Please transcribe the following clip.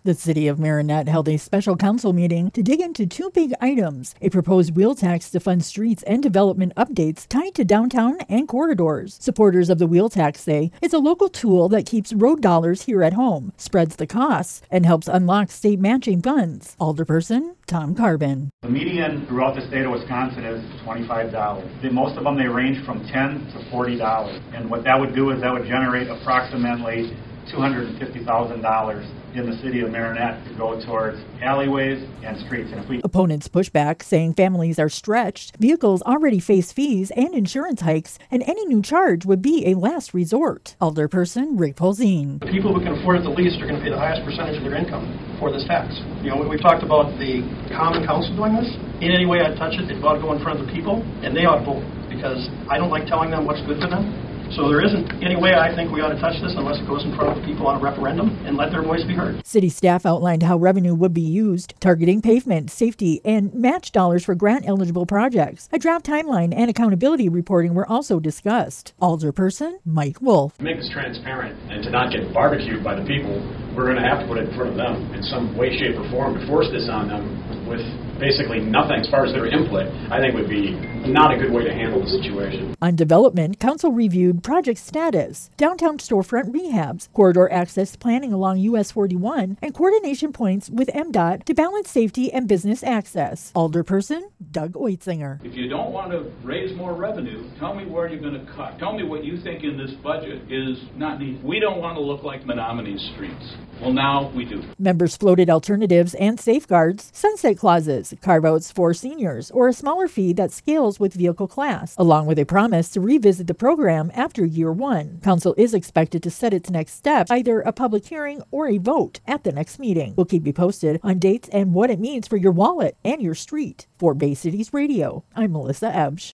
The city of Marinette held a special council meeting to dig into two big items: a proposed wheel tax to fund streets and development updates tied to downtown and corridors. Supporters of the wheel tax say it's a local tool that keeps road dollars here at home, spreads the costs, and helps unlock state matching funds. Alderperson Tom Carbon. The median throughout the state of Wisconsin is $25. Most of them, they range from $10 to $40. And what that would do is that would generate approximately $250,000 in the city of Marinette to go towards alleyways and streets. And Opponents push back, saying families are stretched, vehicles already face fees and insurance hikes, and any new charge would be a last resort. Alderperson Rick Polzin. The people who can afford it the least are going to pay the highest percentage of their income for this tax. We've talked about the Common Council doing this. In any way I'd touch it, it ought to go in front of the people, and they ought to vote, because I don't like telling them what's good for them. So there isn't any way I think we ought to touch this unless it goes in front of the people on a referendum and let their voice be heard. City staff outlined how revenue would be used, targeting pavement, safety, and match dollars for grant-eligible projects. A draft timeline and accountability reporting were also discussed. Alderperson Mike Wolf. To make this transparent and to not get barbecued by the people, we're going to have to put it in front of them in some way, shape, or form to force this on them with basically nothing as far as their input. I think would be not a good way to handle the situation. On development, council reviewed project status, downtown storefront rehabs, corridor access planning along US 41, and coordination points with MDOT to balance safety and business access. Alderperson Doug Oitzinger. If you don't want to raise more revenue, tell me where you're going to cut. Tell me what you think in this budget is not needed. We don't want to look like Menominee streets. Well, now we do. Members floated alternatives and safeguards, sunset clauses, carve-outs for seniors, or a smaller fee that scales with vehicle class, along with a promise to revisit the program after year one. Council is expected to set its next steps, either a public hearing or a vote at the next meeting. We'll keep you posted on dates and what it means for your wallet and your street. For Bay Cities Radio, I'm Melissa Ebsch.